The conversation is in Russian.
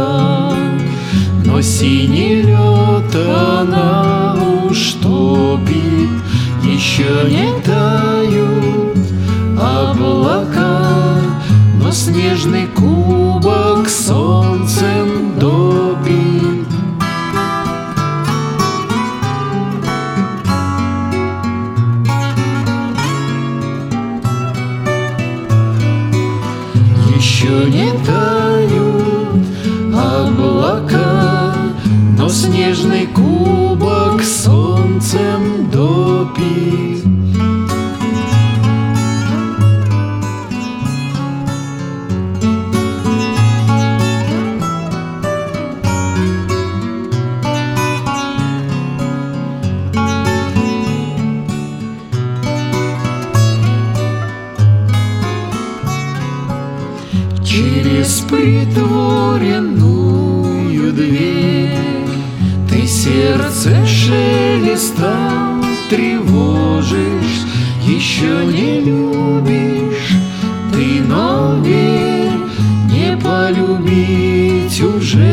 облака, но синий лед она уж топит. Еще не тают облака, но снежный кубок солнцем допит. Еще не тают облака, но снежный кубок солнцем допит. Через притворенную дверь ты сердце шелестом тревожишь. Еще не любишь ты, но верь, не полюбить уже